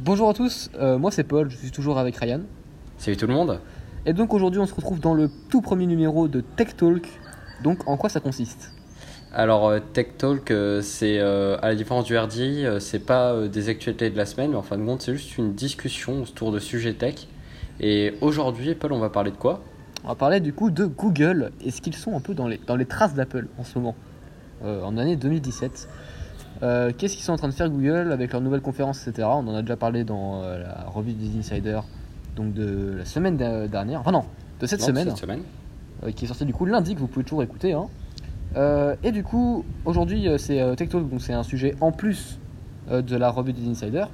Bonjour à tous, moi c'est Paul, je suis toujours avec Ryan. Salut tout le monde. Et donc aujourd'hui on se retrouve dans le tout premier numéro de Tech Talk. Donc en quoi ça consiste? Alors Tech Talk, c'est à la différence du RDI, c'est pas des actualités de la semaine, mais en fin de compte c'est juste une discussion autour de sujets tech. Et aujourd'hui, Paul, on va parler de quoi? On va parler du coup de Google et ce qu'ils sont un peu dans les traces d'Apple en ce moment, en année 2017. Qu'est-ce qu'ils sont en train de faire Google avec leur nouvelle conférence, etc. On en a déjà parlé dans la revue des Insiders, donc de la semaine dernière, enfin non, de cette semaine, qui est sortie du coup lundi, que vous pouvez toujours écouter. Et du coup, aujourd'hui c'est Tech Talk, donc c'est un sujet en plus de la revue des Insiders.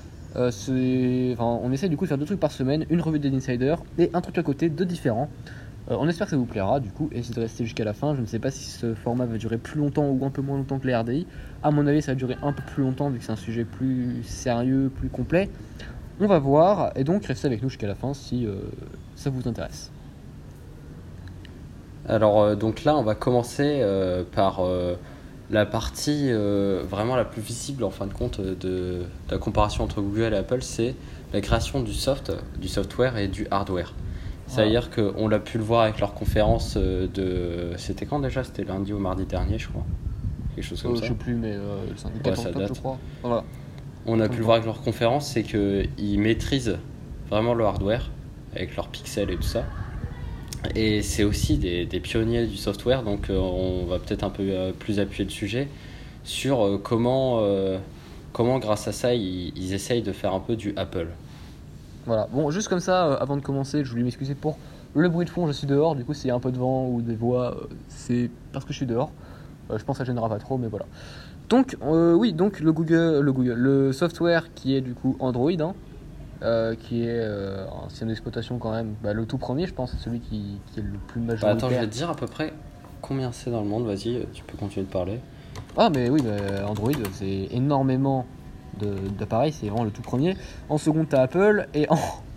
On essaie du coup de faire 2 trucs par semaine, une revue des Insiders et un truc à côté, 2 différents. On espère que ça vous plaira, du coup, essayez de rester jusqu'à la fin. Je ne sais pas si ce format va durer plus longtemps ou un peu moins longtemps que les RDI. À mon avis, ça va durer un peu plus longtemps vu que c'est un sujet plus sérieux, plus complet. On va voir, et donc restez avec nous jusqu'à la fin si ça vous intéresse. Alors donc là, on va commencer par la partie vraiment la plus visible en fin de compte de la comparaison entre Google et Apple, c'est la création du software et du hardware. C'est-à-dire qu'on l'a pu le voir avec leur conférence de... C'était quand déjà? C'était lundi ou mardi dernier, je crois. Quelque chose comme ça. Je sais plus, mais le 5 Ouais, ça date. je crois. Voilà. On a pu le voir avec leur conférence, c'est qu'ils maîtrisent vraiment le hardware avec leurs pixels et tout ça. Et c'est aussi des pionniers du software, donc on va peut-être un peu plus appuyer le sujet sur comment grâce à ça ils essayent de faire un peu du Apple. Voilà, bon, juste comme ça, avant de commencer, je voulais m'excuser pour le bruit de fond, je suis dehors, du coup s'il y a un peu de vent ou des voix, c'est parce que je suis dehors. Je pense que ça gênera pas trop, mais voilà. Donc, oui, donc le software qui est du coup Android, qui est un système d'exploitation quand même, le tout premier, je pense, c'est celui qui est le plus majoritaire. Attends, je vais te dire à peu près combien c'est dans le monde, vas-y, tu peux continuer de parler. Ah, mais oui, Android, c'est énormément d'appareils, c'est vraiment le tout premier. En second, t'as Apple, et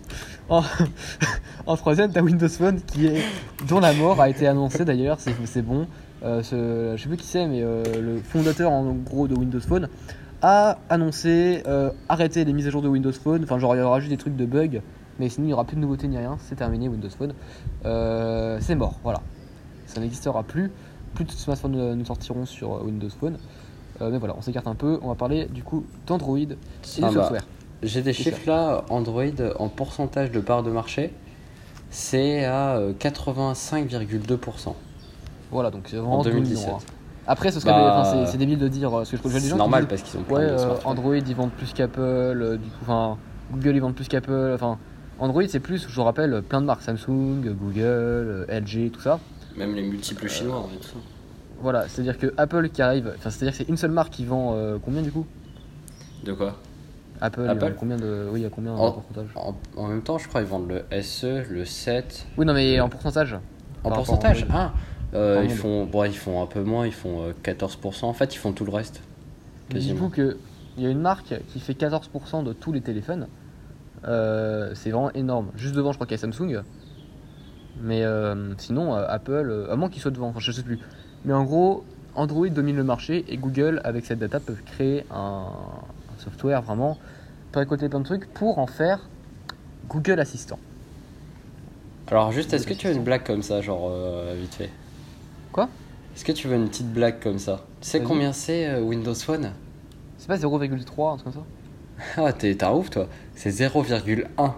en troisième, t'as Windows Phone, dont la mort a été annoncée d'ailleurs, c'est bon. Je sais plus qui c'est, mais le fondateur en gros de Windows Phone a annoncé arrêter les mises à jour de Windows Phone. Enfin, genre il y aura juste des trucs de bugs, mais sinon il n'y aura plus de nouveautés ni rien. C'est terminé, Windows Phone. C'est mort, voilà. Ça n'existera plus. Plus de smartphones ne sortiront sur Windows Phone. Mais voilà, on s'écarte un peu. On va parler du coup d'Android et du software. J'ai des chiffres là. Android en pourcentage de part de marché, c'est à 85,2%. Voilà, donc c'est vraiment en 2017. Après, ce serait c'est débile de dire ce que je c'est normal parce qu'ils ont plein de smartphones. Android ils vendent plus qu'Apple, du coup, Google ils vendent plus qu'Apple, Android c'est plus, je vous rappelle, plein de marques, Samsung, Google, LG, tout ça. Même les multiples chinois et tout ça. Voilà, c'est-à-dire que Apple qui arrive, c'est-à-dire que c'est une seule marque qui vend combien du coup? De quoi? Apple combien de pourcentage? En même temps, je crois ils vendent le SE, le 7. Oui, non mais en pourcentage. En pourcentage? Ils font un peu moins, ils font 14%. En fait, ils font tout le reste. Dites-vous qu'il y a une marque qui fait 14% de tous les téléphones. C'est vraiment énorme. Juste devant, je crois qu'il y a Samsung. Mais sinon, Apple, à moins qu'ils soient devant, je sais plus. Mais en gros, Android domine le marché et Google, avec cette data, peuvent créer un software vraiment pour récolter plein de trucs pour en faire Google Assistant. Alors, juste, est-ce que tu veux une blague comme ça, genre vite fait? Quoi? Est-ce que tu veux une petite blague comme ça? Tu sais combien c'est Windows Phone? C'est pas 0,3, un truc comme ça? Ah, t'es un ouf, toi. C'est 0,1. Ah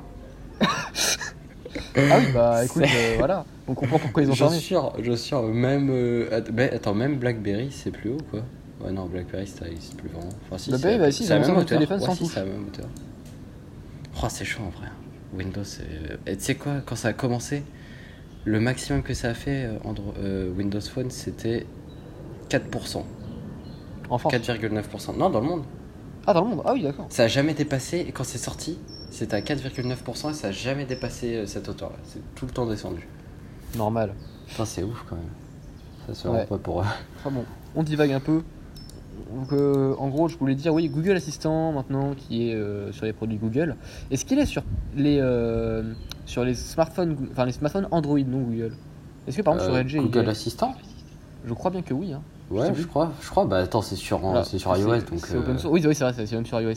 oui, écoute, voilà. On comprend pourquoi ils ont fermé. Je suis même. Même Blackberry, c'est plus haut, quoi. Ouais, non, Blackberry, ça existe plus vraiment. Enfin, si, Blackberry, c'est la même hauteur. Téléphone sans touche. C'est la même hauteur. Oh, c'est chaud en vrai. Windows, et tu sais quoi, quand ça a commencé, le maximum que ça a fait Windows Phone, c'était 4%. En France? 4,9%. Non, dans le monde. Ah, dans le monde? Ah oui, d'accord. Ça a jamais dépassé, et quand c'est sorti, c'était à 4,9% et ça a jamais dépassé cette hauteur-là. C'est tout le temps descendu. Normal. Putain, c'est ouf quand même. Ça se rend pas pour eux. Enfin bon, on divague un peu. Donc, en gros, je voulais dire, oui, Google Assistant maintenant qui est sur les produits Google. Est-ce qu'il est sur les smartphones, les smartphones Android, non Google? Est-ce que par exemple sur LG Google Assistant? Je crois bien que oui. Ouais, je crois. Attends, c'est sur iOS donc. C'est open source. Oui, c'est vrai, c'est même sur iOS.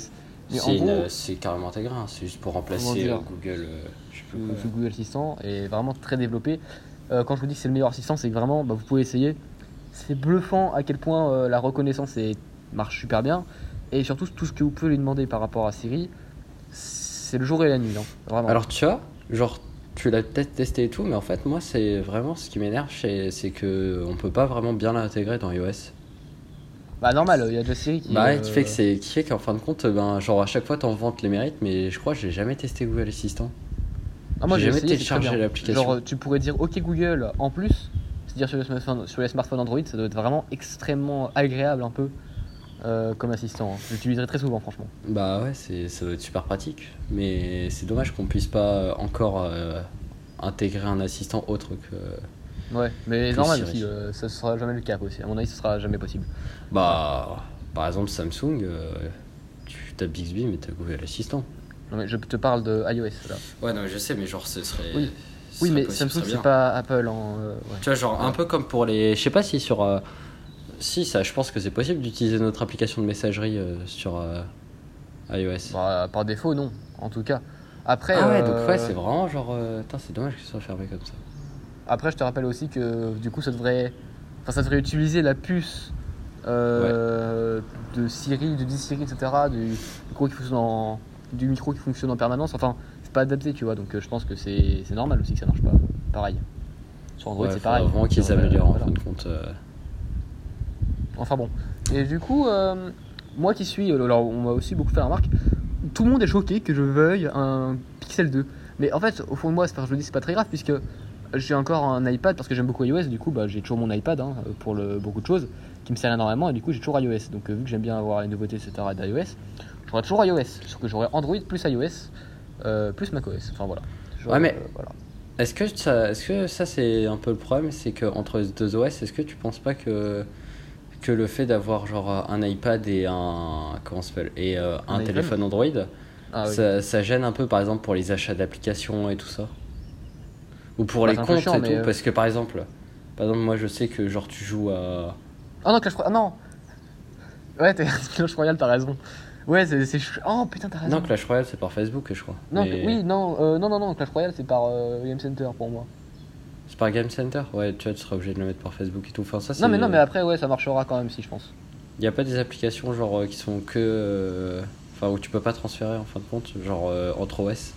Mais en gros, C'est carrément intégré, hein. C'est juste pour remplacer dire, Google. Je sais plus quoi. ce Google Assistant est vraiment très développé. Quand je vous dis que c'est le meilleur assistant, c'est que vraiment, vous pouvez essayer. C'est bluffant à quel point la reconnaissance marche super bien. Et surtout, tout ce que vous pouvez lui demander par rapport à Siri, c'est le jour et la nuit. Hein, vraiment. Alors tu vois, genre tu l'as peut-être testé et tout, mais en fait moi c'est vraiment ce qui m'énerve, c'est que on peut pas vraiment bien l'intégrer dans iOS. Bah normal, il y a déjà Siri qui... Bah ouais, qui fait qu'en fin de compte, genre à chaque fois t'en vantes les mérites, mais je crois que j'ai jamais testé Google Assistant. Ah, moi j'ai jamais essayé, téléchargé l'application. Genre tu pourrais dire OK Google en plus, c'est-à-dire sur les smartphones Android, ça doit être vraiment extrêmement agréable un peu comme assistant. Hein. Je l'utiliserai très souvent franchement. Bah ouais, ça doit être super pratique, mais c'est dommage qu'on puisse pas encore intégrer un assistant autre que... Ouais, mais Plus normal Siri. aussi, ça sera jamais le cas aussi. À mon avis, ce sera jamais possible. Bah, par exemple Samsung, tu tapes Bixby mais t'as Google Assistant. Non mais je te parle de iOS là. Ouais, non, mais je sais, mais genre ce serait... Oui. ce Oui, serait mais possible, Samsung ce serait c'est bien. pas Apple. Hein, ouais. Tu vois, genre un peu comme pour les... Je sais pas si sur... Si, ça, je pense que c'est possible d'utiliser notre application de messagerie sur iOS. Bah, par défaut, non. En tout cas. Après, Ah ouais, donc ouais, c'est vraiment genre... Putain, c'est dommage que ce soit fermé comme ça. après, je te rappelle aussi que du coup, ça devrait utiliser la puce de Siri, de Siri, etc. Du micro qui fonctionne en permanence. Enfin, c'est pas adapté, tu vois. Donc, je pense que c'est normal aussi que ça marche pas pareil. Sur Android, Ouais, c'est faudra pareil. vraiment qu'ils Genre, s'améliorent en voilà. fin de compte. Enfin bon. Et du coup, moi qui suis, alors on m'a aussi beaucoup fait la remarque, tout le monde est choqué que je veuille un Pixel 2. Mais en fait, au fond de moi, je le dis, c'est pas très grave puisque j'ai encore un iPad parce que j'aime beaucoup iOS. Du coup, j'ai toujours mon iPad pour beaucoup de choses qui me sert énormément et du coup, j'ai toujours iOS. Donc, vu que j'aime bien avoir les nouveautés, etc. d'iOS, j'aurai toujours iOS. Sauf que j'aurai Android plus iOS plus macOS. Enfin voilà. Ouais, mais- voilà. Est-ce que ça c'est un peu le problème, c'est qu'entre les deux OS, est-ce que tu penses pas que le fait d'avoir genre un iPad et un comment ça s'appelle et un iPhone téléphone Android, Ah, oui. ça gêne un peu par exemple pour les achats d'applications et tout ça, ou pour Bah, les c'est un peu comptes chiant, et mais, tout, parce que par exemple moi je sais que genre tu joues à... Ah non, Clash Royale. Ah non. Ouais, Clash Royale, t'as raison. Ouais, oh putain, t'as raison. Non, Clash Royale c'est par Facebook je crois. Non, Mais oui, non, Clash Royale c'est par Game Center pour moi. c'est par Game Center, ouais, tu vois, tu seras obligé de le mettre par Facebook et tout. Enfin, ça, c'est... Non, mais après, ouais, ça marchera quand même si, je pense. Y a pas des applications genre qui sont que... Enfin, où tu peux pas transférer en fin de compte, genre entre OS.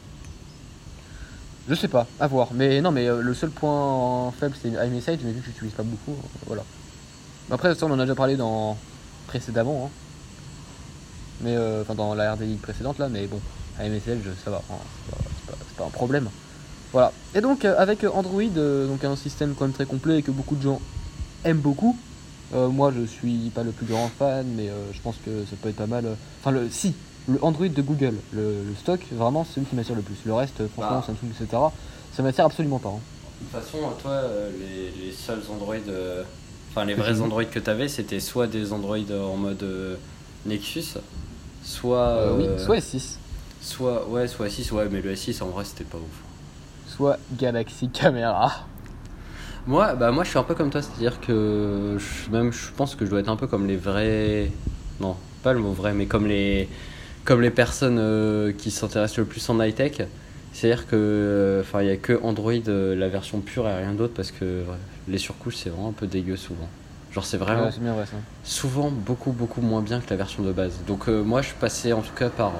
Je sais pas, à voir. Mais non, mais le seul point faible c'est iMessage, mais vu que j'utilise pas beaucoup, voilà. Après, ça on en a déjà parlé précédemment, hein. Mais enfin dans la RDI précédente là, mais bon, iMessage ça va, hein, c'est pas un problème. Voilà. Et donc avec Android, donc un système quand même très complet et que beaucoup de gens aiment beaucoup. Moi je suis pas le plus grand fan, mais je pense que ça peut être pas mal. Enfin le Android de Google, le stock, vraiment c'est celui qui m'attire le plus. Le reste, franchement, Samsung, etc. Ça m'attire absolument pas. Hein. De toute façon, toi, les seuls Android... Enfin, les Que vrais j'ai eu. Android que t'avais, c'était soit des Android en mode Nexus, soit... Oui, soit S6, soit 6, ouais, mais le S6 en vrai c'était pas ouf. soit Galaxy Camera. Moi je suis un peu comme toi, c'est-à-dire que je pense que je dois être un peu comme les vrais... Non, pas le mot vrai, mais comme les personnes qui s'intéressent le plus en high-tech. C'est-à-dire que il y a que Android, la version pure et rien d'autre, parce que les surcouches c'est vraiment un peu dégueu souvent. Genre c'est vraiment Ouais, c'est bien vrai ça. souvent beaucoup moins bien que la version de base. Donc moi je passais en tout cas par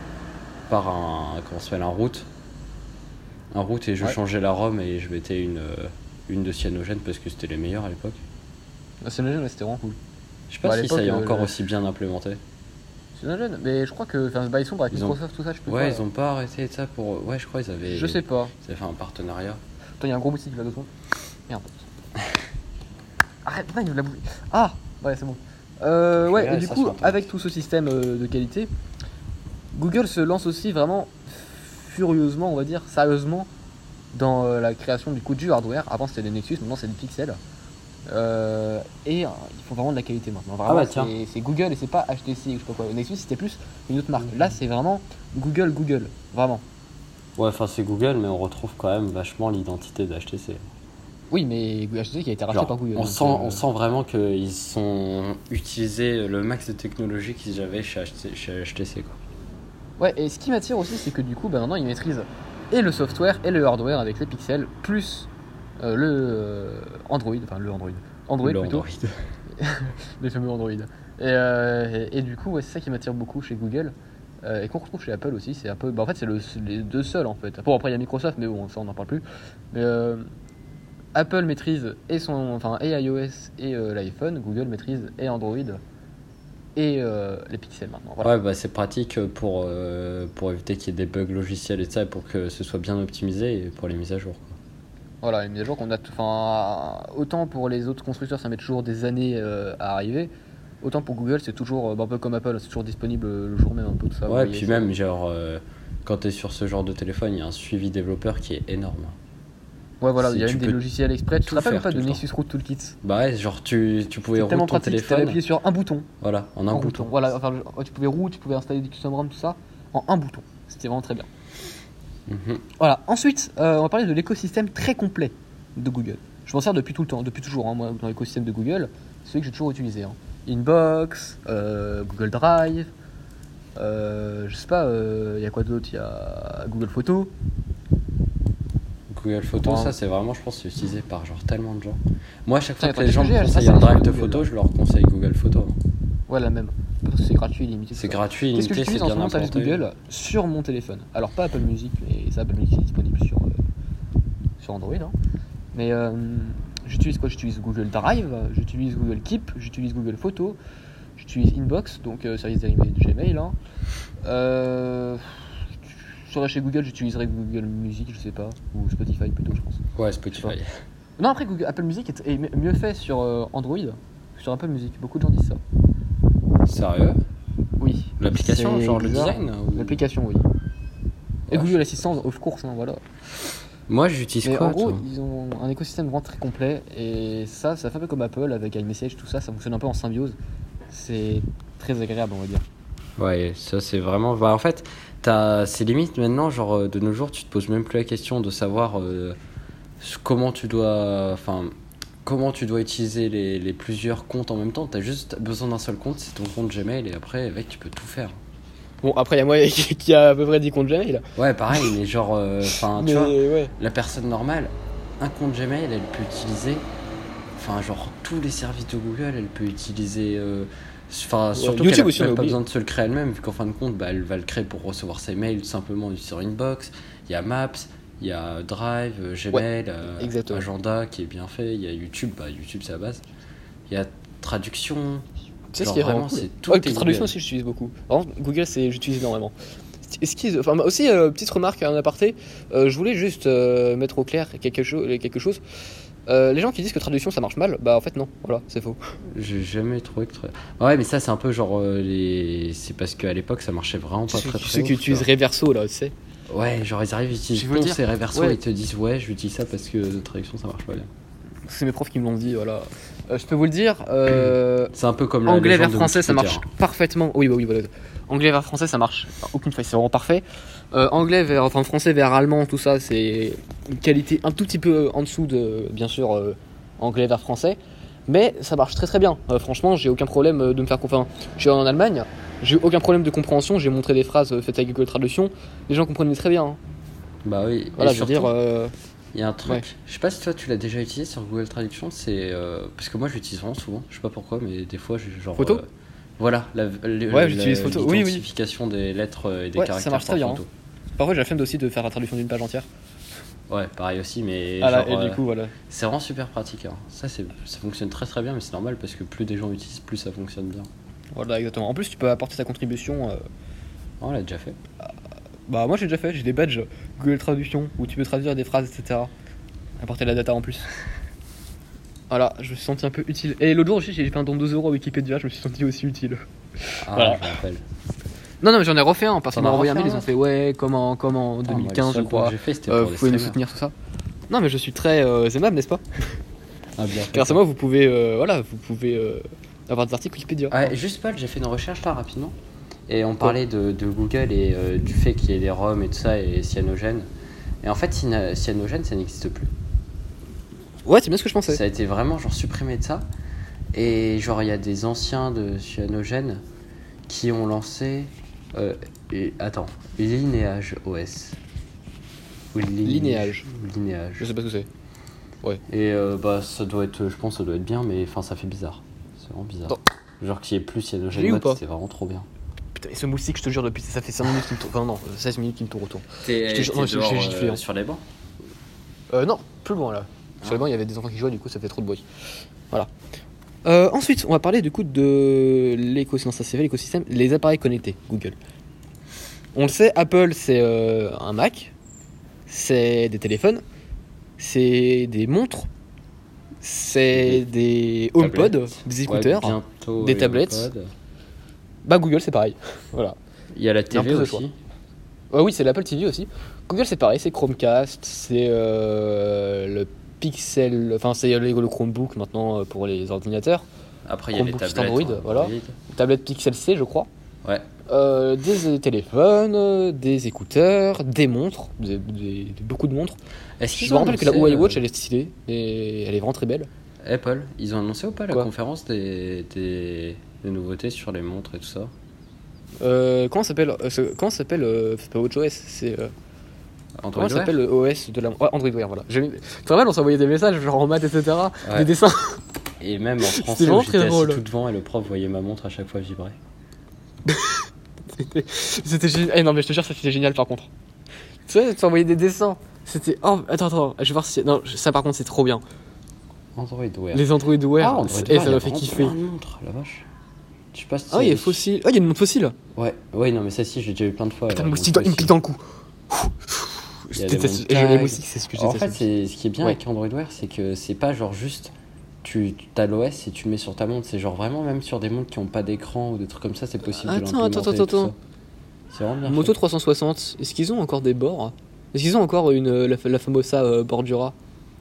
un comment ça s'appelle, un route et je Ouais. changeais la ROM et je mettais une de cyanogène parce que c'était les meilleurs à l'époque. C'est une jeune, c'était vraiment cool. Je sais pas Bah, à si ça y est l'époque, encore le- aussi bien implémenté. C'est une jeune, mais je crois que ils sont avec Ils ont- Microsoft, tout ça, je peux Ouais, pas. ils ont pas arrêté ça pour... Ouais, je crois ils avaient... Je sais pas. Ils avaient fait un partenariat. Attends, il y a un gros moustique là dedans. Merde. Arrête, putain, il veut la bouffer. Ah, ouais, c'est bon. Ouais, regarder et du ça coup, sur Internet. avec tout ce système de qualité, Google se lance aussi vraiment furieusement, on va dire, sérieusement, dans la création du coup du hardware. Avant c'était des Nexus, maintenant c'est des Pixel. Et il faut vraiment de la qualité maintenant. Vraiment, bah, tiens. c'est Google et c'est pas HTC ou je sais pas quoi. Nexus c'était plus une autre marque. Là c'est vraiment Google, vraiment. Ouais, enfin c'est Google, mais on retrouve quand même vachement l'identité d'HTC. Oui, mais HTC qui a été racheté Genre, par Google. on, donc, sent, on sent vraiment qu'ils ont utilisé le max de technologie qu'ils avaient chez HTC, quoi. Ouais, et ce qui m'attire aussi, c'est que du coup, maintenant, ils maîtrisent et le software et le hardware avec les pixels, plus Android, enfin Android Le plutôt, Android. les fameux Android. Et du coup, ouais, c'est ça qui m'attire beaucoup chez Google. Et qu'on retrouve chez Apple aussi, c'est un peu. Bah, en fait, c'est les deux seuls en fait. Bon, après, il y a Microsoft, mais bon, ça, on n'en parle plus. Mais Apple maîtrise et iOS et l'iPhone, Google maîtrise et Android et les pixels maintenant. Voilà. Ouais, bah c'est pratique pour éviter qu'il y ait des bugs logiciels et ça, et pour que ce soit bien optimisé et pour les mises à jour, quoi. Voilà, les mises à jour qu'on a. Enfin, autant pour les autres constructeurs, ça met toujours des années à arriver. Autant pour Google, c'est toujours un peu comme Apple, c'est toujours disponible le jour même, un peu tout ça. vous Ouais, voyez, puis c'est- même, genre, quand t'es sur ce genre de téléphone, il y a un suivi développeur qui est énorme. Ouais, voilà, Si il y a tu même des peux logiciels exprès. Tu te tout rappelles faire pas tout de le temps. Nexus Root Toolkit? Bah ouais, genre, tu pouvais C'est tellement router ton pratique, tu avais téléphone, appuyé sur un bouton. voilà, en un bouton. Voilà, enfin, tu pouvais root, tu pouvais installer des custom ROM, tout ça, en un bouton. C'était vraiment très bien. Mhm. Voilà, ensuite, on va parler de l'écosystème très complet de Google. Je m'en sers depuis tout le temps, depuis toujours, hein, moi, dans l'écosystème de Google, c'est celui que j'ai toujours utilisé. Hein. Inbox, Google Drive, je sais pas, il y a quoi d'autre? Il y a Google Photos. Google Photos, Ouais. ça c'est vraiment, je pense, c'est utilisé par genre tellement de gens. Moi, à chaque fois Ouais, que les gens me j'ai, ça, conseillent c'est un la drive de Google, photos, là. je leur conseille Google Photos. Ouais, la même. Parce que c'est gratuit, illimité. C'est tout ça. gratuit, Qu'est-ce que limité, c'est j'utilise en ce bien moment, service implanté. Google, sur mon téléphone? Alors, pas Apple Music, mais ça, Apple Music, c'est disponible sur Android. Hein. Mais j'utilise quoi? J'utilise Google Drive, j'utilise Google Keep, j'utilise Google Photos, j'utilise Inbox, donc service dérivé de Gmail. Hein. Sur chez Google, j'utiliserai Google Music, je sais pas, ou Spotify plutôt, je pense. Ouais, Spotify. Non, après, Apple Music est mieux fait sur Android que sur Apple Music. Beaucoup de gens disent ça. Sérieux? Oui. L'application, C'est genre le bizarre. design ou- L'application, oui. Et Ouais, Google Assistant, of course, hein, voilà. Moi, j'utilise Mais quoi, en gros, toi ils ont un écosystème vraiment très complet. Et ça fait un peu comme Apple avec iMessage, tout ça. Ça fonctionne un peu en symbiose. C'est très agréable, on va dire. Ouais, ça c'est vraiment. Bah, en fait, c'est limite maintenant, genre de nos jours, tu te poses même plus la question de savoir comment tu dois. Enfin, comment tu dois utiliser les plusieurs comptes en même temps. T'as juste besoin d'un seul compte, c'est ton compte Gmail, et après, avec, tu peux tout faire. Bon, après, il y a moi qui a à peu près 10 comptes Gmail. Ouais, pareil, mais genre. Enfin, Mais tu vois, ouais. la personne normale, un compte Gmail, elle peut utiliser. Enfin, genre, tous les services de Google, elle peut utiliser. Enfin, surtout YouTube qu'elle a aussi, on a même pas oublié. besoin de se le créer elle-même, vu qu'en fin de compte, bah, elle va le créer pour recevoir ses mails simplement sur Inbox. Il y a Maps, il y a Drive, Gmail, exactement. Agenda qui est bien fait. Il y a YouTube, bah, YouTube c'est la base. Il y a traduction. C'est ce Genre, qui est vraiment vraiment, cool. c'est tout. Ouais, est puis traduction Google. aussi, j'utilise beaucoup. Par exemple, Google, j'utilise énormément. Enfin, aussi, petite remarque en aparté, je voulais juste mettre au clair quelque chose. Les gens qui disent que traduction ça marche mal, bah en fait non, voilà, c'est faux. J'ai jamais trouvé que. Ouais, mais ça, c'est un peu genre. C'est parce qu'à l'époque, ça marchait vraiment pas très très Ceux qui ouf, utilisent Reverso là, tu sais. Ouais, genre ils arrivent, ils utilisent Je veux dire, Ponce et Reverso ouais. et ils te disent ouais, j'utilise ça parce que la traduction ça marche pas bien. C'est mes profs qui me l'ont dit, voilà. Je peux vous le dire, C'est un peu comme la anglais vers légende de français ça Wikipédia. marche parfaitement. Oui, voilà. Anglais vers français ça marche aucune fois, c'est vraiment parfait. Français vers allemand, tout ça, c'est une qualité un tout petit peu en dessous de, bien sûr, anglais vers français. Mais ça marche très très bien. Franchement, j'ai aucun problème de me faire confiance. Je suis en Allemagne, j'ai aucun problème de compréhension. J'ai montré des phrases faites avec Google Traduction. Les gens comprenaient très bien. Hein. Bah oui, Voilà, et je veux surtout, dire. il y a un truc, ouais. je sais pas si toi tu l'as déjà utilisé sur Google Traduction, c'est parce que moi je l'utilise vraiment souvent, je sais pas pourquoi, mais des fois j'ai genre. Photo voilà, Ouais, j'utilise photo, oui. l'identification des lettres et des Ouais, caractères ça marche très par bien. photo. Parfois, j'ai la flemme aussi de faire la traduction d'une page entière. Ouais, pareil aussi, mais Voilà, genre, et du coup, voilà. c'est vraiment super pratique. Hein. Ça fonctionne très très bien, mais c'est normal parce que plus des gens l'utilisent, plus ça fonctionne bien. Voilà, exactement. En plus, tu peux apporter ta contribution. On l'a déjà fait. Bah, moi, j'ai déjà fait. J'ai des badges Google Traduction où tu peux traduire des phrases, etc. Apporter la data en plus. Voilà, je me suis senti un peu utile. Et l'autre jour aussi, j'ai fait un don de 2€ à Wikipédia. Je me suis senti aussi utile. Ah, Voilà. je me rappelle. Non, mais j'en ai refait un parce qu'on T'en m'a as envoyé un refait mail. Ils un ont fait ouais, comment en Ah, moi, 2015, le je seul crois. que j'ai fait, c'était Vous pour des pouvez nous streamers. soutenir, tout ça. Non, mais je suis très aimable, n'est-ce pas? Ah, bien fait. Grâce à moi, vous pouvez, avoir des articles Wikipédia. Ouais, juste Paul, j'ai fait une recherche là rapidement. Et on parlait de Google et du fait qu'il y ait des ROM et tout ça et cyanogène. Et en fait, cyanogène, ça n'existe plus. Ouais, c'est bien ce que je pensais. Ça a été vraiment genre supprimé de ça. Et genre, il y a des anciens de cyanogène qui ont lancé Et attends, Lineage OS. Ou Lineage. Lineage. Je sais pas ce que c'est. Et bah ça doit être, je pense que ça doit être bien, mais enfin ça fait bizarre. C'est vraiment bizarre. Attends. Genre qu'il y ait plus, il y a de Je l'ai ou pas c'est vraiment trop bien. Putain, mais ce moustique, je te jure, depuis ça fait 5 minutes qu'il me tourne. Enfin, non, 16 minutes qu'il me tourne autour. T'es non, j'ai giflé, hein. sur les bancs. Non, plus loin là. Sur le banc, il y avait des enfants qui jouaient, du coup, ça fait trop de bruit. Voilà. Ensuite, on va parler du coup de l'écosystème, les appareils connectés, Google. On le sait, Apple, c'est un Mac, c'est des téléphones, c'est des montres, c'est des HomePod, des écouteurs, bientôt des tablettes. HomePod. Bah, Google, c'est pareil. Voilà. Il y a la Il y a un TV peu de choix. aussi. Oui, c'est l'Apple TV aussi. Google, c'est pareil, c'est Chromecast, c'est le Pixel, enfin, c'est le Chromebook maintenant pour les ordinateurs. Après, il y a les Chromebook tablettes. Android, voilà. Tablette Pixel C, je crois. Ouais. Des téléphones, des écouteurs, des montres, beaucoup de montres. Est-ce Je qu'ils me ont rappelle que la annoncé, Huawei Watch, elle est stylée et elle est vraiment très belle. Apple, ils ont annoncé ou pas la Quoi conférence des nouveautés sur les montres et tout ça? Comment ça s'appelle c'est pas WatchOS, c'est Android comment ça Wear s'appelle le OS de la Android Wear, voilà. Tu te rappelles, on s'envoyait des messages genre en maths, etc. Ouais. Des dessins. Et même en français, C'était vraiment où j'étais très assis drôle. tout devant et le prof voyait ma montre à chaque fois vibrer. C'était génial. Eh non, mais je te jure, ça c'était génial par contre. Tu sais, tu envoyais des dessins. C'était. Oh, attends, je vais voir si. Non, ça par contre, c'est trop bien. Android Wear. Les Android Wear. Android Et Wear, ça il y a m'a fait vraiment kiffer. plein de montres, la vache. Je sais pas si Ah, il y a fossile. Ah, il y a une montre fossile. Ouais, non, mais celle-ci, j'ai déjà eu plein de fois. Putain, la le moustique, montre il me pique dans le cou. Il y a Je des déteste. montres Et les tag. moustiques, c'est ce que je En déteste. fait, ce qui est bien Ouais. avec Android Wear, c'est que c'est pas genre juste tu as l'OS et tu le mets sur ta montre. C'est genre vraiment, même sur des montres qui ont pas d'écran ou des trucs comme ça, c'est possible de Attends. l'implémenter et tout ça. C'est vraiment bien. Moto fait. 360, est-ce qu'ils ont encore des bords? Est-ce qu'ils ont encore la famosa Bordura?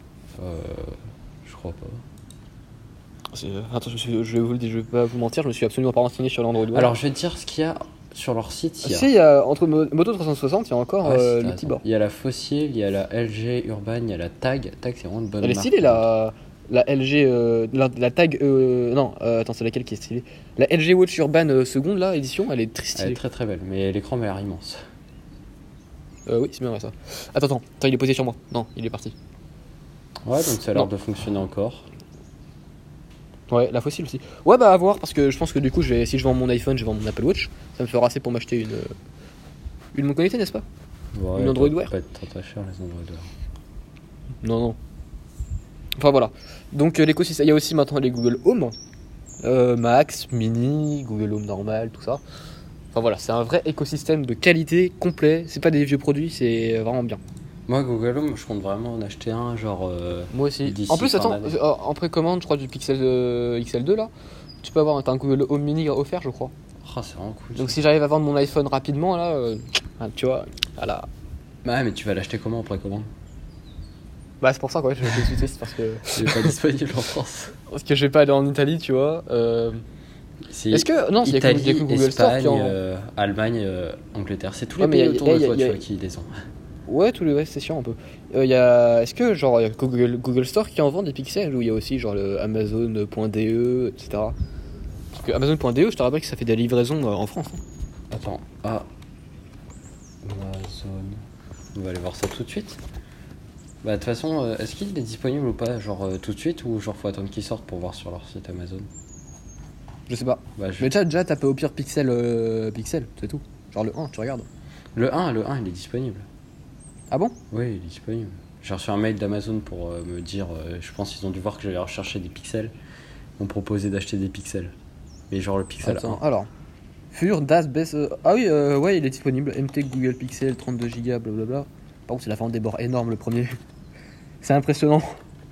Je crois pas. Attends, je vais vous le dire, je vais pas vous mentir, je me suis absolument pas renseigné sur l'Android Wear. Alors, je vais te dire ce qu'il y a sur leur site. Si, il y a entre Moto 360, il y a encore Ouais, si, le t'as petit raison. bord. Il y a la Fossil, il y a la LG Urban, il y a la Tag. Tag, c'est vraiment une bonne Elle est marque. stylée la LG, la Tag, non, attends, c'est laquelle qui est stylée? La LG Watch Urban seconde là, édition, elle est très Elle stylée. est très très belle, mais l'écran m'a l'air immense. Oui, c'est bien vrai ça. Attends, il est posé sur moi. Non, il est parti. Ouais, donc ça a l'air Non. de fonctionner encore. Ouais, la fossile aussi. Ouais, bah à voir, parce que je pense que du coup, si je vends mon iPhone, je vends mon Apple Watch. Ça me fera assez pour m'acheter une montre connectée, n'est-ce pas? Ouais, Une Android ça doit Wear. pas être très cher les Android Wear. Non. Enfin voilà. Donc l'écosystème, il y a aussi maintenant les Google Home, Max, Mini, Google Home normal, tout ça. Enfin voilà, c'est un vrai écosystème de qualité complet. C'est pas des vieux produits, c'est vraiment bien. Moi, Google Home, je compte vraiment en acheter un, genre. Moi aussi. D'ici En plus, fin attends, d'année. en précommande, je crois, du Pixel XL2 là, tu peux avoir un Google Home Mini offert, je crois. Oh, c'est vraiment cool. Donc ça. si j'arrive à vendre mon iPhone rapidement là, tu vois, voilà. Ouais, mais tu vas l'acheter comment en précommande? Bah c'est pour ça quoi, je suis triste parce que Il est pas disponible en France. je vais pas aller en Italie, tu vois. C'est Est-ce que non, il y a que Italie, Google Store Espagne, qui en... Allemagne, Angleterre. C'est tous Ouais, les mais pays y a- autour de y a- toi, y a- tu vois, qui les ont. Ouais, tous les ouais, c'est chiant un peu. Est-ce que genre y a que Google Store qui en vend des pixels ou il y a aussi genre le Amazon.de, etc. Parce que Amazon.de, je te rappelle que ça fait des livraisons en France. Hein. Attends, Amazon. On va aller voir ça tout de suite. Bah, de toute façon, est-ce qu'il est disponible ou pas, genre tout de suite, ou genre faut attendre qu'il sorte pour voir sur leur site Amazon? Je sais pas. Bah, Mais déjà tapé au pire Pixel, c'est tout. Genre le 1, tu regardes. Le 1, il est disponible. Ah bon? Oui, il est disponible. J'ai reçu un mail d'Amazon pour me dire, je pense qu'ils ont dû voir que j'allais rechercher des pixels. Ils m'ont proposé d'acheter des pixels. Mais genre le pixel Attends, 1. alors. Fur, Das, Bess. Ah oui, ouais, il est disponible. MT Google Pixel, 32 Go, blablabla. Par contre, c'est la forme des bords énorme le premier. C'est impressionnant.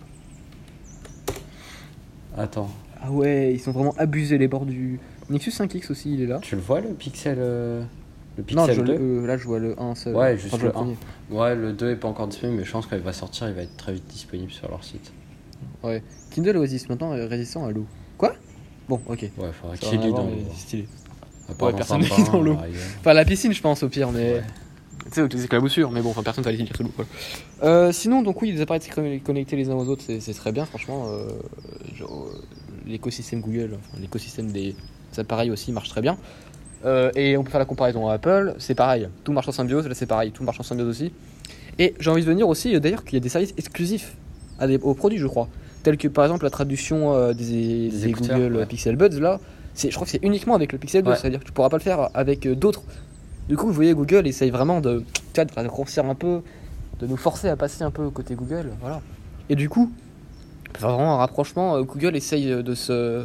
Attends, Ah ouais, ils sont vraiment abusés les bords du. Nexus 5X aussi, il est là. tu le vois le pixel Non, 2? là je vois le 1 seul. Ouais, juste je vois le 1. premier. Ouais, le 2 est pas encore disponible, mais je pense qu'il va sortir, il va être très vite disponible sur leur site. Ouais. Kindle Oasis, maintenant résistant à l'eau. Quoi? Bon, ok. Ouais, faudrait Ça a qu'il rien à lit voir, dans mais l'eau. c'est stylé. À part Ouais, dans personne un ne lit bain, dans l'eau. à la rigueur. Enfin, la piscine, je pense au pire, mais. Ouais. Tu sais, utiliser que la boussure, mais bon, enfin, personne va aller lire sous l'eau. Voilà. Sinon, donc oui, les appareils connectés les uns aux autres, c'est très bien, franchement. L'écosystème Google, enfin, l'écosystème des appareils aussi marche très bien. Et on peut faire la comparaison à Apple, c'est pareil, tout marche en symbiose, là c'est pareil, tout marche en symbiose aussi. Et j'ai envie de venir aussi, d'ailleurs, qu'il y a des services exclusifs aux produits, je crois. Tels que par exemple la traduction des écouteurs, Google ouais. Pixel Buds, là, je crois que c'est uniquement avec le Pixel Buds, Ouais. c'est-à-dire que tu pourras pas le faire avec d'autres. Du coup, vous voyez, Google essaye vraiment de raccourcir un peu, de nous forcer à passer un peu côté Google, voilà. Et du coup, pour faire vraiment un rapprochement, Google essaye de se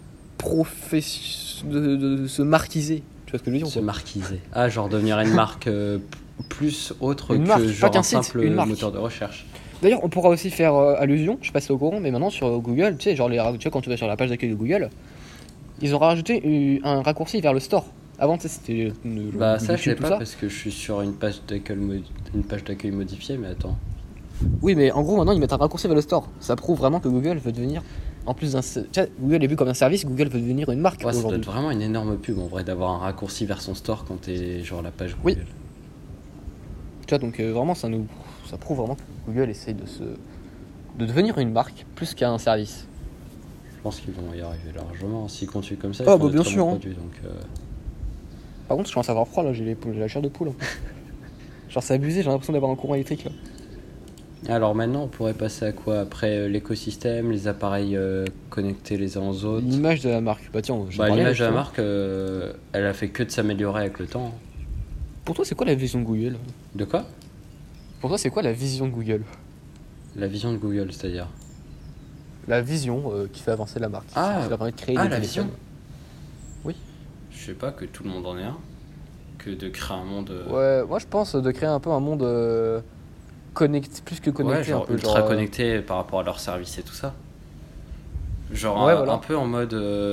de se marquiser. Tu vois ce que je veux dire ou Se pas? marquiser. Ah, genre devenir une marque plus autre Une que marque, pas genre qu'un un site, simple une marque. moteur de recherche. D'ailleurs, on pourra aussi faire allusion, je sais pas si c'est au courant, mais maintenant sur Google, tu sais, genre tu vois, quand tu vas sur la page d'accueil de Google, ils ont rajouté un raccourci vers le store. Avant, tu sais, c'était Bah ça je sais tout pas ça. parce que je suis sur une page d'accueil modifiée, mais attends. Oui, mais en gros, maintenant, ils mettent un raccourci vers le store. Ça prouve vraiment que Google veut devenir, en plus d'un... Tu sais, Google est vu comme un service, Google veut devenir une marque Ouais, ça doit aujourd'hui. être vraiment une énorme pub en vrai d'avoir un raccourci vers son store quand t'es genre la page Oui. Google. Tu vois, donc vraiment, ça prouve vraiment que Google essaye de devenir une marque plus qu'un service. Je pense qu'ils vont y arriver largement s'ils continuent comme ça. Ah, ils font bah, de bien très sûr, bons hein. produits, donc, Par contre, je commence à avoir froid là, j'ai la chair de poule. Genre, c'est abusé, j'ai l'impression d'avoir un courant électrique là. Alors maintenant, on pourrait passer à quoi après l'écosystème, les appareils connectés les uns aux autres. L'image de la marque. Bah, tiens, je Bah, parlais, l'image de la justement. marque, elle a fait que de s'améliorer avec le temps. Pour toi, c'est quoi la vision de Google? De quoi? Pour toi, c'est quoi la vision de Google? La vision de Google, c'est-à-dire. La vision qui fait avancer la marque. Ah, qui leur permet de créer ah, des la téléphones. vision. Je sais pas que tout le monde en ait un, que de créer un monde. Ouais, moi je pense de créer un peu un monde connecté, plus que connecté, Ouais, genre un peu ultra genre, connecté par rapport à leurs services et tout ça. Genre Ouais, un, voilà. un peu en mode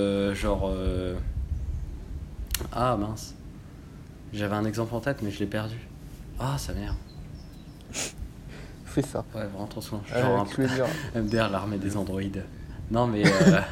ah mince. J'avais un exemple en tête mais je l'ai perdu. Ah ça merde. C'est ça. Ouais vraiment trop soin. Genre un Tu peu veux dire. MDR l'armée des androïdes. Non mais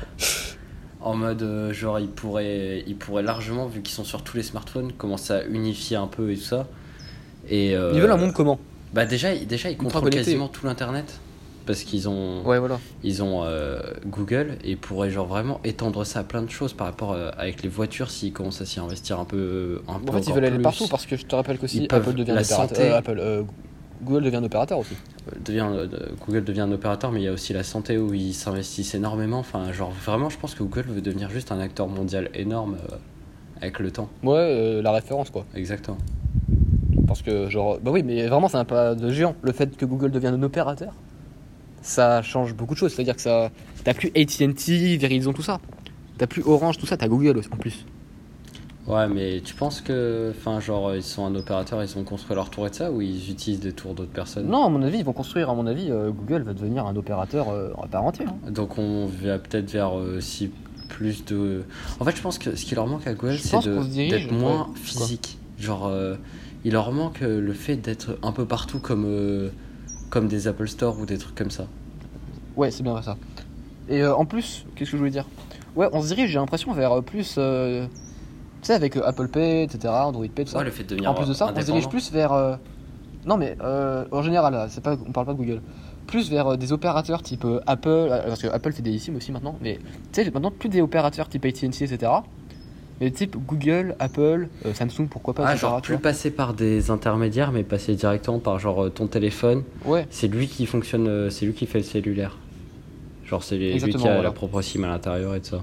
en mode genre ils pourraient largement vu qu'ils sont sur tous les smartphones commencer à unifier un peu et tout ça. Et Ils veulent un monde comment? bah déjà ils contrôlent connecté. quasiment tout l'internet parce qu'ils ont Ouais, voilà. ils ont Google et ils pourraient genre vraiment étendre ça à plein de choses par rapport avec les voitures s'ils commencent à s'y investir un peu En fait, ils encore veulent aller plus. partout parce que je te rappelle qu'aussi Ils peuvent- Apple devient la un opérateur. santé. Google devient un opérateur aussi. Google devient un opérateur mais il y a aussi la santé où ils s'investissent énormément, enfin genre vraiment je pense que Google veut devenir juste un acteur mondial énorme avec le temps. Ouais, la référence quoi. Exactement. Parce que genre, bah oui, mais vraiment c'est un pas de géant. Le fait que Google devienne un opérateur, ça change beaucoup de choses. C'est-à-dire que ça, t'as plus AT&T, Verizon, tout ça. T'as plus Orange, tout ça. T'as Google en plus. Ouais mais tu penses que enfin genre ils sont un opérateur, ils ont construit leur tour et de ça ou ils utilisent des tours d'autres personnes? Non, à mon avis, ils vont construire. À mon avis, Google va devenir un opérateur à part entière. Hein. Donc on va peut-être vers aussi plus de. En fait, je pense que ce qui leur manque à Google, Je c'est pense qu'on se dirige, d'être moins ouais. physique. Genre, il leur manque le fait d'être un peu partout comme des Apple Store ou des trucs comme ça. Ouais, c'est bien ça. Et en plus, qu'est-ce que je voulais dire? Ouais, on se dirige, j'ai l'impression, vers plus. Tu sais, avec Apple Pay, etc., Android Pay, tout ça. Ouais, le fait de devenir En plus de ça, on se indépendant. dirige plus vers. Non, mais en général, là, on parle pas de Google. Plus vers des opérateurs type Apple, parce que Apple fait des eSIM aussi maintenant, mais tu sais, maintenant plus des opérateurs type AT&T, etc. Mais type Google, Apple, Samsung, pourquoi pas, Ah, etc. genre tu plus passer par des intermédiaires, mais passer directement par genre ton téléphone. vois. Ouais, C'est lui qui fonctionne, c'est lui qui fait le cellulaire. Genre, c'est lui Exactement, qui a voilà. la propre SIM à l'intérieur et tout ça.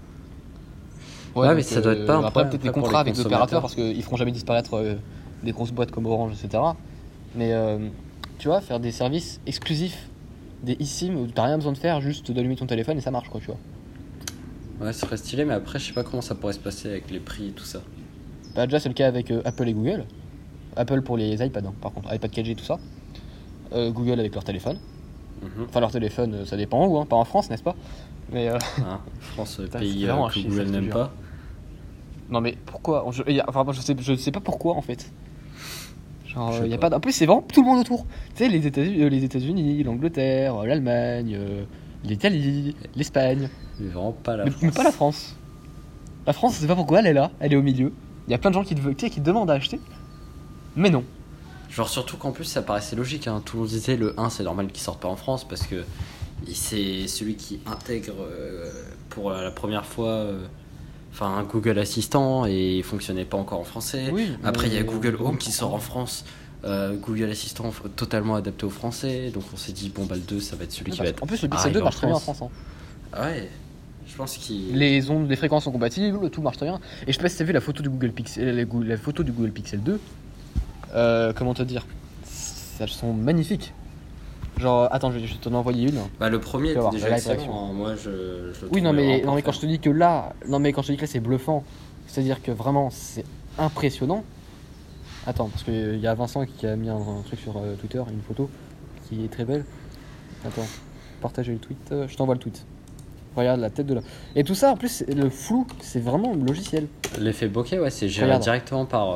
ouais, mais donc, ça doit être pas un après, problème peut-être des après pour contrats les avec des opérateurs parce qu'ils feront jamais disparaître des grosses boîtes comme Orange, etc. Mais tu vois, faire des services exclusifs, des eSIM où t'as rien besoin de faire, juste d'allumer ton téléphone et ça marche, quoi, tu vois. Ouais, ce serait stylé, mais après, je sais pas comment ça pourrait se passer avec les prix et tout ça. Bah, déjà, c'est le cas avec Apple et Google. Apple pour les iPads, hein, par contre, iPad 4G, tout ça. Google avec leur téléphone. Mhm. Enfin, leur téléphone, ça dépend où, hein, pas en France, n'est-ce pas? Mais Hein, France, Putain, pays c'est vraiment un que chiffre, Google je te n'aime jure. pas. non, mais pourquoi? Enfin, moi, je sais pas pourquoi en fait. Genre, Je sais y a pas. pas. En plus, c'est vraiment tout le monde autour. Tu sais, les États-Unis, l'Angleterre, l'Allemagne, l'Italie, l'Espagne. Mais vraiment pas la Mais France. pas la France. La France, je sais pas pourquoi elle est là, elle est au milieu. Il y a plein de gens qui te demandent à acheter. Mais non. Genre surtout qu'en plus ça paraissait logique, hein. Tout le monde disait le 1 c'est normal qu'il sorte pas en France parce que c'est celui qui intègre pour la première fois enfin Google Assistant et il fonctionnait pas encore en français. Oui, Après il y a mais- Google Home qui sort en France. Google Assistant totalement adapté au français, donc on s'est dit bon bah le 2 ça va être celui qui va être En plus, le Pixel arrivé 2 en marche très bien en France. France. Hein. Ouais, je pense qu'il Les ondes, les fréquences sont compatibles, tout marche très bien. Et je sais pas si t'as vu la photo du Google Pixel, la photo du Google Pixel 2. Comment te dire, elles sont magnifiques. Genre, attends, je vais t'en envoyer une. bah le premier Tu vas était voir, déjà la excellent, réaction. hein. Moi je le Oui, non trouvais mais, vraiment non mais quand je te dis que là, c'est bluffant, c'est-à-dire que vraiment c'est impressionnant. Attends, parce qu'il y a Vincent qui a mis un truc sur Twitter, une photo qui est très belle. Attends, partager le tweet, je t'envoie le tweet. Regarde la tête de là. Et tout ça, en plus, le flou, c'est vraiment le logiciel. l'effet bokeh, ouais, c'est géré Regarde. directement par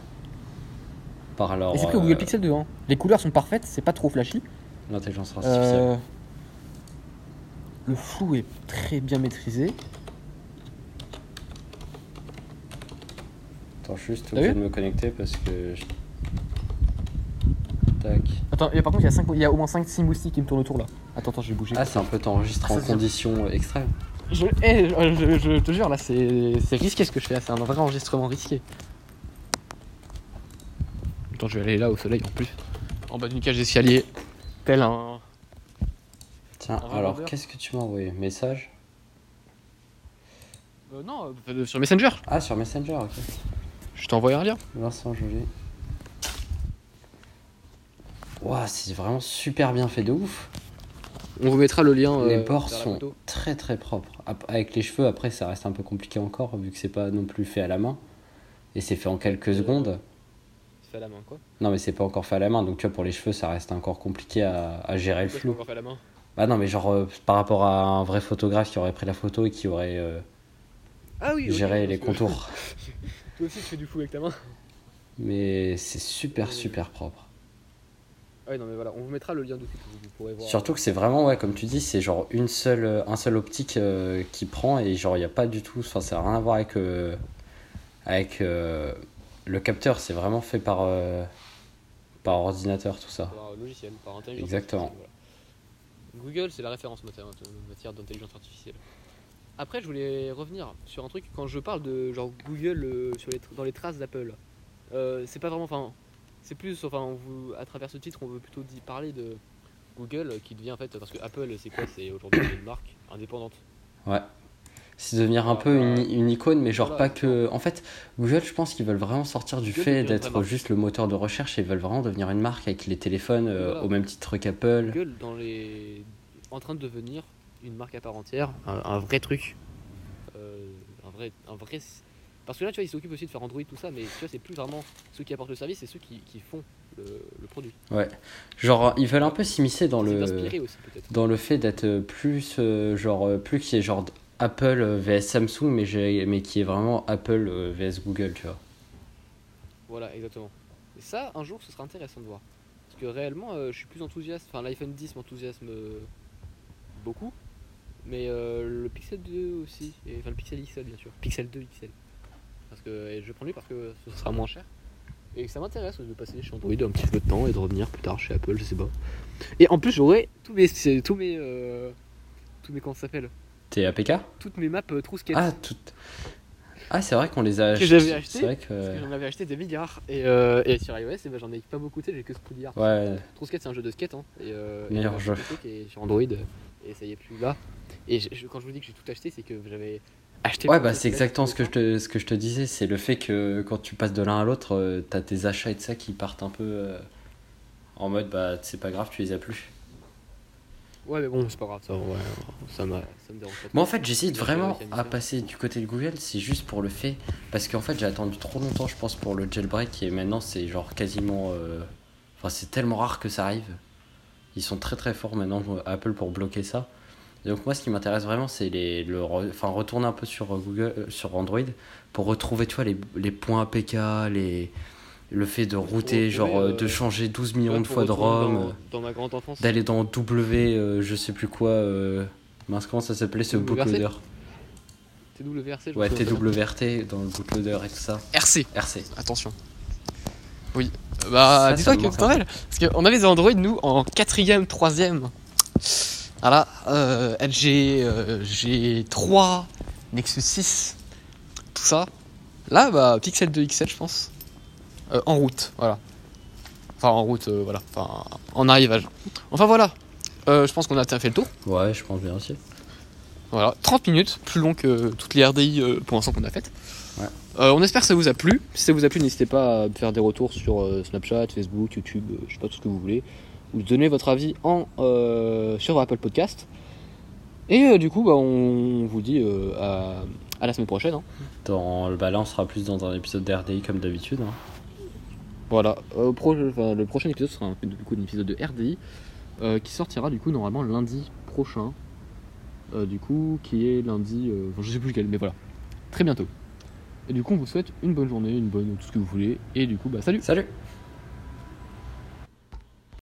leur Et c'est pris au Google Pixel 2. Hein. Les couleurs sont parfaites, c'est pas trop flashy. l'intelligence artificielle. Le flou est très bien maîtrisé. Attends, je suis juste T'as obligé vu de me connecter parce que tac. Attends, et par contre, il y a au moins 5-6 moustiques qui me tournent autour là. Attends, je vais bouger. Ah, c'est un peu t'enregistres Ah, en ça, conditions extrêmes. Je te jure, là, c'est risqué ce que je fais. C'est un vrai enregistrement risqué. Attends, je vais aller là au soleil en plus. En bas d'une cage d'escalier. Tel un. Tiens, Un alors revendeur. qu'est-ce que tu m'as envoyé? Message? Non, sur Messenger. Ah, sur Messenger, ok. Je t'ai envoyé un lien. Vincent Joly. Ouah, c'est vraiment super bien fait de ouf. On vous mettra le lien. Les bords vers la sont photo. très très propres. Avec les cheveux, après, ça reste un peu compliqué encore, vu que c'est pas non plus fait à la main. Et c'est fait en quelques secondes. C'est fait à la main, quoi. Non, mais c'est pas encore fait à la main, donc tu vois, pour les cheveux, ça reste encore compliqué à gérer le Pourquoi c'est flou. pas encore fait à la main. Bah non, mais genre, par rapport à un vrai photographe qui aurait pris la photo et qui aurait Ah oui, géré les contours. Toi aussi, tu fais du flou avec ta main. Mais c'est super super propre. Ah oui, non, mais voilà, on vous mettra le lien dessus, vous pourrez voir. Surtout que c'est vraiment, ouais, comme tu dis, c'est genre un seul optique qui prend et genre, il n'y a pas du tout, enfin, ça n'a rien à voir avec le capteur, c'est vraiment fait par ordinateur, tout ça. Par logiciel, par intelligence Exactement. artificielle, voilà. Google, c'est la référence en matière d'intelligence artificielle. Après, je voulais revenir sur un truc. Quand je parle de genre Google dans les traces d'Apple, c'est pas vraiment. Enfin, c'est plus. Enfin, à travers ce titre, on veut plutôt parler de Google qui devient en fait. Parce que Apple, c'est quoi? C'est aujourd'hui une marque indépendante. Ouais. C'est devenir un peu une icône, mais genre Voilà, pas que. En fait, Google, je pense qu'ils veulent vraiment sortir du Google fait devient une vraie d'être marque. juste le moteur de recherche et ils veulent vraiment devenir une marque avec les téléphones Voilà. au même titre qu'Apple. Google en train de devenir une marque à part entière, un vrai truc. Un vrai. Parce que là, tu vois, ils s'occupent aussi de faire Android, tout ça, mais tu vois, c'est plus vraiment ceux qui apportent le service, c'est ceux qui font le produit. Ouais. Genre, ils veulent un peu s'immiscer dans C'est le. d'inspirer aussi, peut-être. Dans le fait d'être plus plus qu'il y ait genre Apple vs Samsung mais qui est vraiment Apple vs Google, tu vois. Voilà, exactement. Et ça, un jour, ce sera intéressant de voir. Parce que réellement, je suis plus enthousiaste. Enfin, l'iPhone 10 m'enthousiasme beaucoup. Mais le Pixel 2 aussi. Enfin, le Pixel XL, bien sûr. Pixel 2 XL. Parce que et je prends lui parce que ce sera moins cher. Et que ça m'intéresse de passer chez Android un petit peu de temps et de revenir plus tard chez Apple, je sais pas. Et en plus, j'aurai tous mes comment ça s'appelle, T'es APK? toutes mes maps Trousquettes. Ah, ah, c'est vrai qu'on les a Que j'avais acheté. C'est vrai Parce que. que j'en avais acheté des milliards. Et sur iOS, et ben, j'en ai pas beaucoup, j'ai que ce milliard. Ouais, Trousquette, c'est un jeu de skate. Hein, Meilleur jeu. Et sur Android, et ça y est plus là. Et quand je vous dis que j'ai tout acheté, c'est que j'avais acheté. ouais, plein bah de c'est Trousquettes, exactement ce tout ce que je te disais, c'est le fait que quand tu passes de l'un à l'autre, t'as tes achats et de ça qui partent un peu en mode bah c'est pas grave, tu les as plus. Ouais, mais bon, c'est pas grave, ça me dérange pas. Moi en fait j'hésite J'ai vraiment réussi à m'y à faire. passer du côté de Google, c'est juste pour le fait, parce qu'en fait j'ai attendu trop longtemps je pense pour le jailbreak et maintenant c'est genre quasiment, enfin c'est tellement rare que ça arrive. Ils sont très très forts maintenant Apple pour bloquer ça. Et donc moi ce qui m'intéresse vraiment c'est retourner un peu sur Google, sur Android pour retrouver tu vois les points APK, le fait de router, Retrouver, genre de changer 12 millions de Pour fois de retourner ROM. dans ma grande enfance. D'aller dans W, je sais plus quoi, mince comment ça s'appelait ce WRC? bootloader. TWRC, je Ouais, me souviens. TWRT dans le bootloader et tout ça. RC. RC. Attention. Oui. Bah, Ça dis-toi me que manque tu t'en rappelles. Parce qu'on avait des Android, nous, en 4ème, 3ème. Voilà. LG G3, Nexus 6. tout ça. Là, bah, Pixel 2 XL, je pense. En route, voilà. Enfin, en route, voilà. Enfin, en arrivage. Enfin, voilà. Je pense qu'on a fait le tour. Ouais, je pense bien aussi. Voilà, 30 minutes, plus long que toutes les RDI pour l'instant qu'on a faites. Ouais. On espère que ça vous a plu. Si ça vous a plu, n'hésitez pas à faire des retours sur Snapchat, Facebook, YouTube, je sais pas, tout ce que vous voulez. Ou donner votre avis sur Apple Podcast. Et du coup, bah, on vous dit à la semaine prochaine. Hein. Là, on sera plus dans un épisode d'RDI comme d'habitude. Hein. Voilà, le prochain épisode sera un épisode de RDI qui sortira du coup normalement lundi prochain. Du coup, qui est lundi, je sais plus lequel, mais voilà, très bientôt. Et du coup, on vous souhaite une bonne journée, tout ce que vous voulez. Et du coup, bah salut. Salut.